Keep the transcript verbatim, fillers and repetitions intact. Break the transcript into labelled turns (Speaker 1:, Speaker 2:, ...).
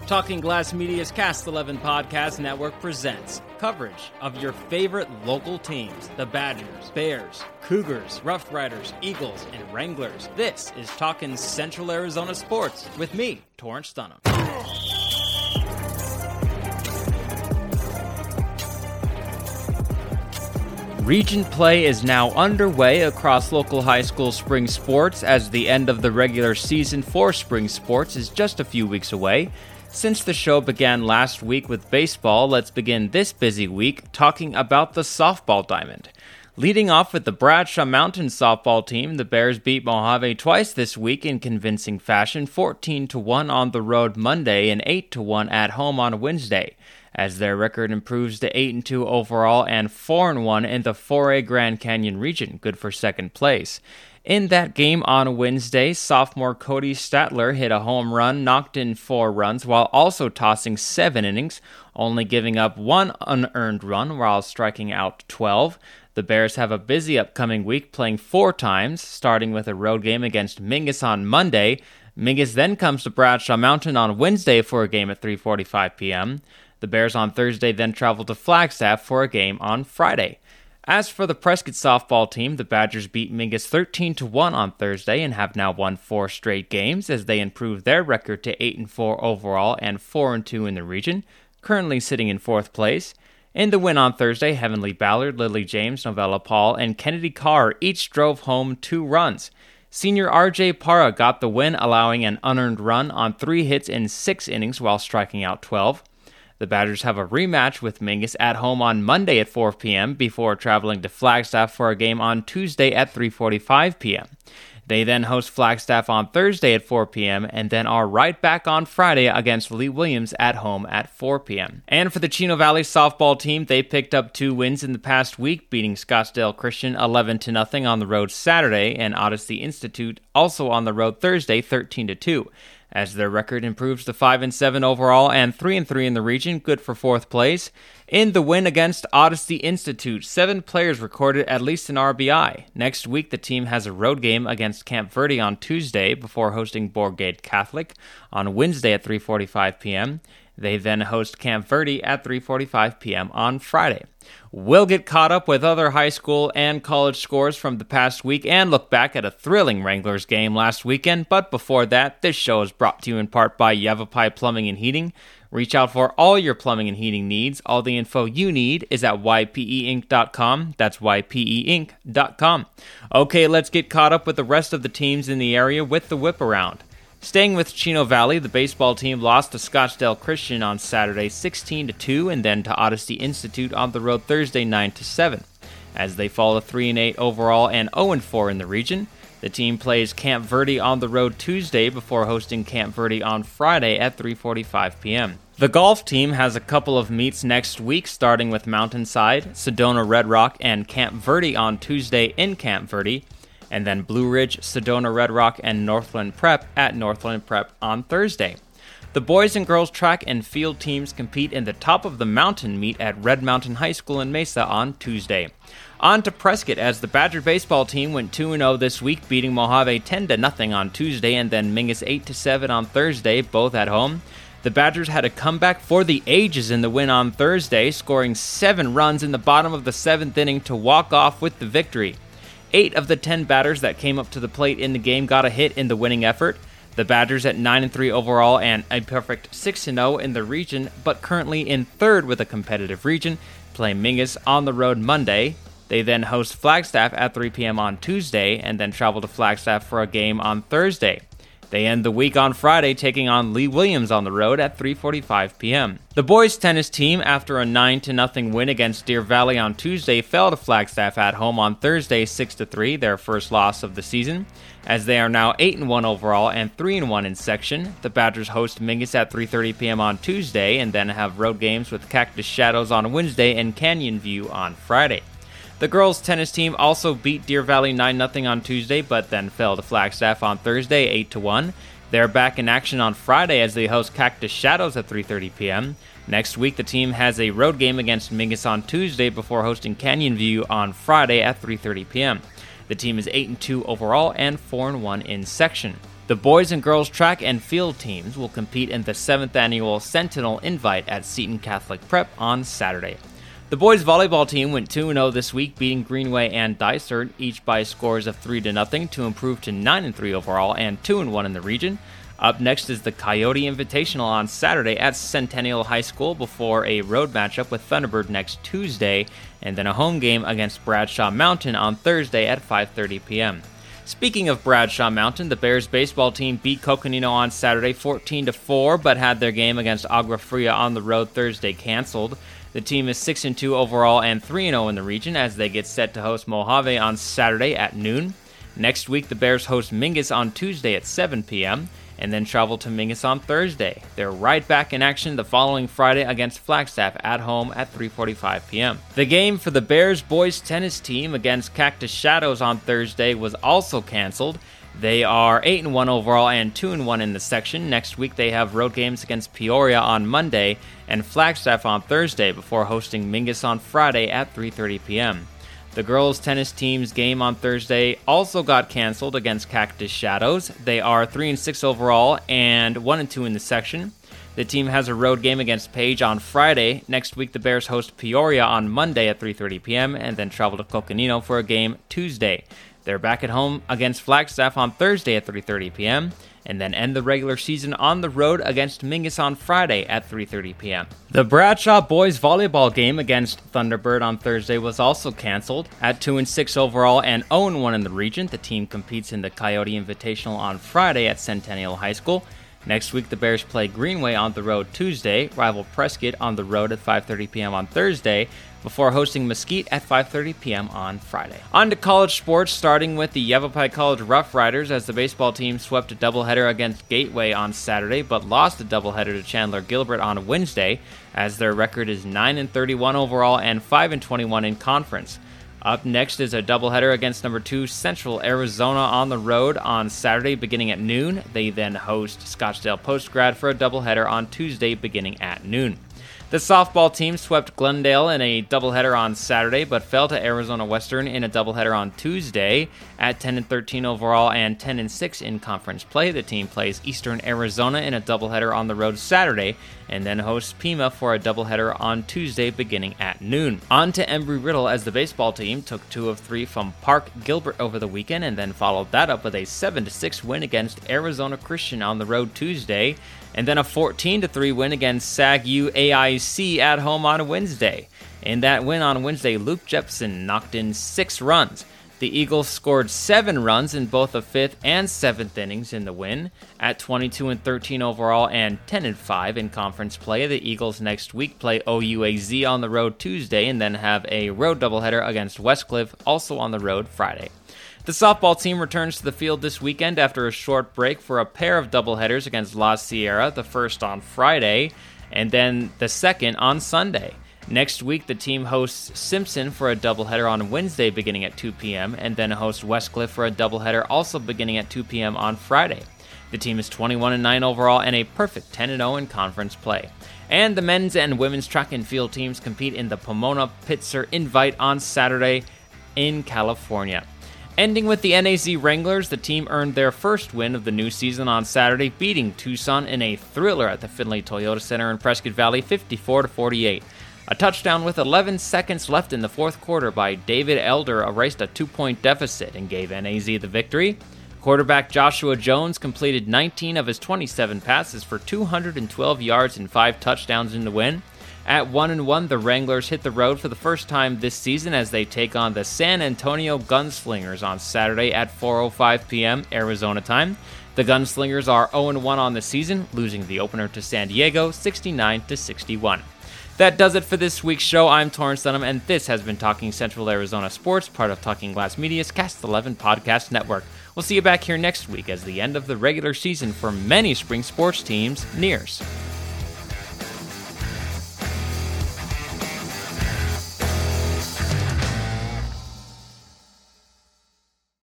Speaker 1: Talking Glass Media's Cast eleven Podcast Network presents coverage of your favorite local teams, the Badgers, Bears, Cougars, Rough Riders, Eagles, and Wranglers. This is Talking Central Arizona Sports with me, Torrance Dunham. Region play is now underway across local high school spring sports as the end of the regular season for spring sports is just a few weeks away. Since the show began last week with baseball, let's begin this busy week talking about the softball diamond. Leading off with the Bradshaw Mountain softball team, the Bears beat Mojave twice this week in convincing fashion, fourteen to one on the road Monday and eight to one at home on Wednesday, as their record improves to eight and two overall and four and one in the four A Grand Canyon region, good for second place. In that game on Wednesday, sophomore Cody Statler hit a home run, knocked in four runs, while also tossing seven innings, only giving up one unearned run while striking out twelve. The Bears have a busy upcoming week, playing four times, starting with a road game against Mingus on Monday. Mingus then comes to Bradshaw Mountain on Wednesday for a game at three forty-five p.m. The Bears on Thursday then travel to Flagstaff for a game on Friday. As for the Prescott softball team, the Badgers beat Mingus thirteen to one on Thursday and have now won four straight games as they improve their record to eight and four overall and four and two in the region, currently sitting in fourth place. In the win on Thursday, Heavenly Ballard, Lily James, Novella Paul, and Kennedy Carr each drove home two runs. Senior R J Parra got the win, allowing an unearned run on three hits in six innings while striking out twelve. The Badgers have a rematch with Mingus at home on Monday at four p.m. before traveling to Flagstaff for a game on Tuesday at three forty-five p.m. They then host Flagstaff on Thursday at four p.m. and then are right back on Friday against Lee Williams at home at four p.m. And for the Chino Valley softball team, they picked up two wins in the past week, beating Scottsdale Christian eleven to nothing on the road Saturday and Odyssey Institute also on the road Thursday thirteen to two. As their record improves to five and seven overall and three and three in the region, good for fourth place. In the win against Odyssey Institute, seven players recorded at least an R B I. Next week, the team has a road game against Camp Verde on Tuesday before hosting Borgate Catholic on Wednesday at three forty-five p.m. They then host Camp Verde at three forty-five p.m. on Friday. We'll get caught up with other high school and college scores from the past week and look back at a thrilling Wranglers game last weekend. But before that, this show is brought to you in part by Yavapai Plumbing and Heating. Reach out for all your plumbing and heating needs. All the info you need is at y p e inc dot com. That's y p e inc dot com. Okay, let's get caught up with the rest of the teams in the area with the whip around. Staying with Chino Valley, the baseball team lost to Scottsdale Christian on Saturday sixteen to two and then to Odyssey Institute on the road Thursday nine to seven. As they fall to three and eight overall and oh and four in the region, the team plays Camp Verde on the road Tuesday before hosting Camp Verde on Friday at three forty-five p.m. The golf team has a couple of meets next week, starting with Mountainside, Sedona Red Rock, and Camp Verde on Tuesday in Camp Verde, and then Blue Ridge, Sedona Red Rock, and Northland Prep at Northland Prep on Thursday. The boys and girls track and field teams compete in the top of the mountain meet at Red Mountain High School in Mesa on Tuesday. On to Prescott, as the Badger baseball team went two and oh this week, beating Mojave ten to nothing on Tuesday and then Mingus eight to seven on Thursday, both at home. The Badgers had a comeback for the ages in the win on Thursday, scoring seven runs in the bottom of the seventh inning to walk off with the victory. Eight of the ten batters that came up to the plate in the game got a hit in the winning effort. The Badgers at nine and three overall and a perfect six and oh in the region, but currently in third with a competitive region, play Mingus on the road Monday. They then host Flagstaff at three p.m. on Tuesday and then travel to Flagstaff for a game on Thursday. They end the week on Friday taking on Lee Williams on the road at three forty-five p.m. The boys tennis team, after a nine to nothing win against Deer Valley on Tuesday, fell to Flagstaff at home on Thursday six to three, their first loss of the season. As they are now eight and one overall and three and one in section, the Badgers host Mingus at three thirty p.m. on Tuesday and then have road games with Cactus Shadows on Wednesday and Canyon View on Friday. The girls' tennis team also beat Deer Valley nine nothing on Tuesday, but then fell to Flagstaff on Thursday eight to one. They're back in action on Friday as they host Cactus Shadows at three thirty p.m. Next week, the team has a road game against Mingus on Tuesday before hosting Canyon View on Friday at three thirty p.m. The team is eight and two overall and four and one in section. The boys and girls track and field teams will compete in the seventh annual Sentinel Invite at Seton Catholic Prep on Saturday. The boys volleyball team went two and oh this week, beating Greenway and Dysart, each by scores of three to nothing to improve to nine and three overall and two and one in the region. Up next is the Coyote Invitational on Saturday at Centennial High School before a road matchup with Thunderbird next Tuesday, and then a home game against Bradshaw Mountain on Thursday at five thirty p.m. Speaking of Bradshaw Mountain, the Bears baseball team beat Coconino on Saturday fourteen to four, but had their game against Agua Fria on the road Thursday canceled. The team is six and two overall and three and oh in the region as they get set to host Mojave on Saturday at noon. Next week, the Bears host Mingus on Tuesday at seven p.m. and then travel to Mingus on Thursday. They're right back in action the following Friday against Flagstaff at home at three forty-five p.m. The game for the Bears boys tennis team against Cactus Shadows on Thursday was also canceled. They are eight and one overall and two and one in the section. Next week they have road games against Peoria on Monday and Flagstaff on Thursday before hosting Mingus on Friday at three thirty p.m. The girls' tennis team's game on Thursday also got canceled against Cactus Shadows. They are three and six overall and one and two in the section. The team has a road game against Page on Friday. Next week, the Bears host Peoria on Monday at three thirty p.m. and then travel to Coconino for a game Tuesday. They're back at home against Flagstaff on Thursday at three thirty p.m. and then end the regular season on the road against Mingus on Friday at three thirty p.m. The Bradshaw boys volleyball game against Thunderbird on Thursday was also canceled. At two and six overall and oh and one in the region, the team competes in the Coyote Invitational on Friday at Centennial High School. Next week, the Bears play Greenway on the road Tuesday, rival Prescott on the road at five thirty p.m. on Thursday, before hosting Mesquite at five thirty p.m. on Friday. On to college sports, starting with the Yavapai College Rough Riders, as the baseball team swept a doubleheader against Gateway on Saturday, but lost a doubleheader to Chandler Gilbert on Wednesday, as their record is nine and thirty-one overall and five and twenty-one in conference. Up next is a doubleheader against number two Central Arizona on the road on Saturday beginning at noon. They then host Scottsdale Postgrad for a doubleheader on Tuesday beginning at noon. The softball team swept Glendale in a doubleheader on Saturday, but fell to Arizona Western in a doubleheader on Tuesday. At ten and thirteen overall and ten and six in conference play, the team plays Eastern Arizona in a doubleheader on the road Saturday, and then hosts Pima for a doubleheader on Tuesday beginning at noon. On to Embry-Riddle, as the baseball team took two of three from Park Gilbert over the weekend, and then followed that up with a seven to six win against Arizona Christian on the road Tuesday, and then a fourteen to three win against Sag U A I C at home on Wednesday. In that win on Wednesday, Luke Jepson knocked in six runs. The Eagles scored seven runs in both the fifth and seventh innings in the win. At twenty-two and thirteen overall and ten and five in conference play, the Eagles next week play O U A Z on the road Tuesday and then have a road doubleheader against Westcliff, also on the road Friday. The softball team returns to the field this weekend after a short break for a pair of doubleheaders against La Sierra, the first on Friday, and then the second on Sunday. Next week, the team hosts Simpson for a doubleheader on Wednesday beginning at two p.m., and then hosts Westcliff for a doubleheader also beginning at two p.m. on Friday. The team is twenty-one and nine overall and a perfect ten and oh in conference play. And the men's and women's track and field teams compete in the Pomona Pitzer Invite on Saturday in California. Ending with the N A Z Wranglers, the team earned their first win of the new season on Saturday, beating Tucson in a thriller at the Findlay Toyota Center in Prescott Valley fifty-four to forty-eight. A touchdown with eleven seconds left in the fourth quarter by David Elder erased a two-point deficit and gave N A Z the victory. Quarterback Joshua Jones completed nineteen of his twenty-seven passes for two hundred twelve yards and five touchdowns in the win. At one and one, the Wranglers hit the road for the first time this season as they take on the San Antonio Gunslingers on Saturday at four oh five p.m. Arizona time. The Gunslingers are oh and one on the season, losing the opener to San Diego sixty-nine to sixty-one. That does it for this week's show. I'm Torrance Dunham, and this has been Talking Central Arizona Sports, part of Talking Glass Media's Cast eleven Podcast Network. We'll see you back here next week as the end of the regular season for many spring sports teams nears.